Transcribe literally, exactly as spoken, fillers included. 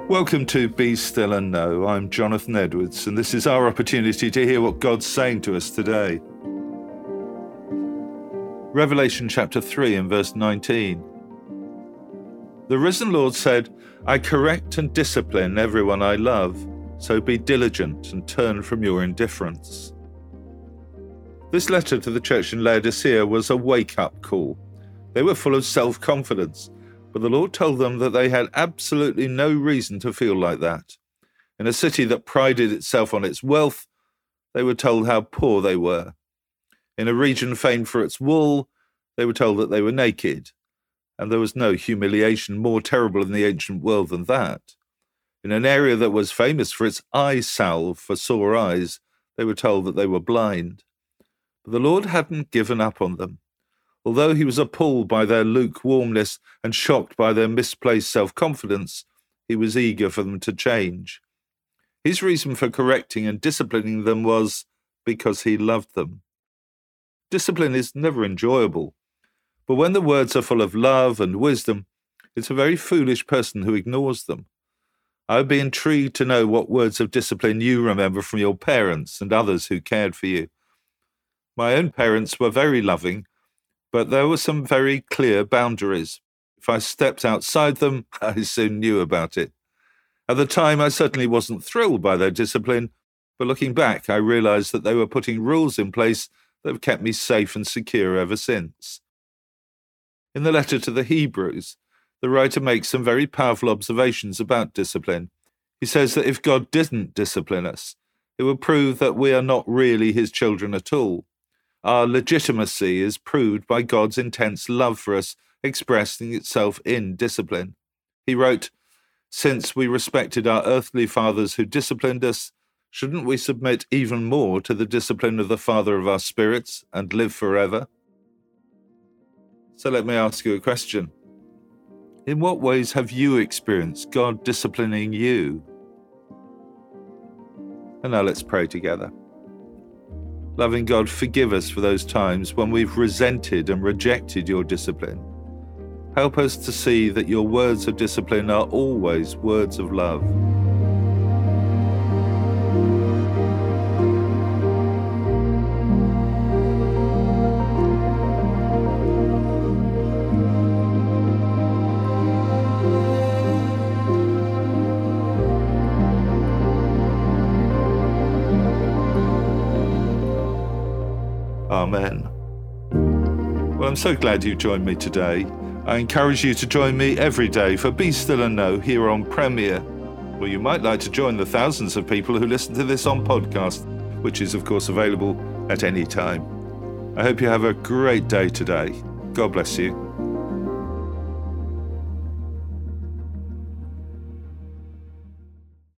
Welcome to Be Still and Know. I'm Jonathan Edwards, and this is our opportunity to hear what God's saying to us today. Revelation chapter three and verse nineteen. The risen Lord said, I correct and discipline everyone I love, so be diligent and turn from your indifference. This letter to the church in Laodicea was a wake-up call. They were full of self-confidence, but the Lord told them that they had absolutely no reason to feel like that. In a city that prided itself on its wealth, they were told how poor they were. In a region famed for its wool, they were told that they were naked, and there was no humiliation more terrible in the ancient world than that. In an area that was famous for its eye salve for sore eyes, they were told that they were blind. But the Lord hadn't given up on them. Although he was appalled by their lukewarmness and shocked by their misplaced self-confidence, he was eager for them to change. His reason for correcting and disciplining them was because he loved them. Discipline is never enjoyable, but when the words are full of love and wisdom, it's a very foolish person who ignores them. I would be intrigued to know what words of discipline you remember from your parents and others who cared for you. My own parents were very loving, but there were some very clear boundaries. If I stepped outside them, I soon knew about it. At the time, I certainly wasn't thrilled by their discipline, but looking back, I realized that they were putting rules in place that have kept me safe and secure ever since. In the letter to the Hebrews, the writer makes some very powerful observations about discipline. He says that if God didn't discipline us, it would prove that we are not really his children at all. Our legitimacy is proved by God's intense love for us, expressing itself in discipline. He wrote, Since we respected our earthly fathers who disciplined us, shouldn't we submit even more to the discipline of the Father of our spirits and live forever? So let me ask you a question. In what ways have you experienced God disciplining you? And now let's pray together. Loving God, forgive us for those times when we've resented and rejected your discipline. Help us to see that your words of discipline are always words of love. Amen. Well, I'm so glad you joined me today. I encourage you to join me every day for Be Still and Know here on Premier. Or you might like to join the thousands of people who listen to this on podcast, which is of course available at any time. I hope you have a great day today. God bless you.